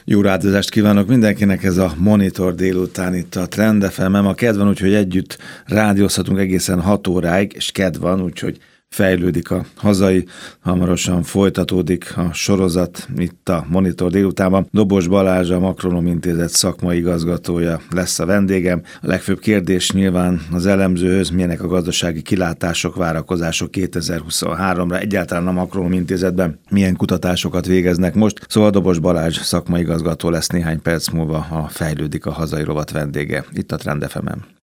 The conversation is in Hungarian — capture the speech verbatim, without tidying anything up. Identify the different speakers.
Speaker 1: Jó rádiózást kívánok mindenkinek, ez a Monitor délután itt a Trend ef em-en. A kedv van, úgyhogy együtt rádiózhatunk egészen hat óráig, és kedv van, úgyhogy fejlődik a hazai, hamarosan folytatódik a sorozat itt a Monitor délutánban. Dobos Balázs, a Makronom Intézet szakmai igazgatója lesz a vendégem. A legfőbb kérdés nyilván az elemzőhöz, milyenek a gazdasági kilátások, várakozások kétezer-huszonháromra, egyáltalán a Makronom Intézetben milyen kutatásokat végeznek most. Szóval Dobos Balázs szakmai igazgató lesz néhány perc múlva, a Fejlődik a hazai rovat vendége itt a Trend ef em-en.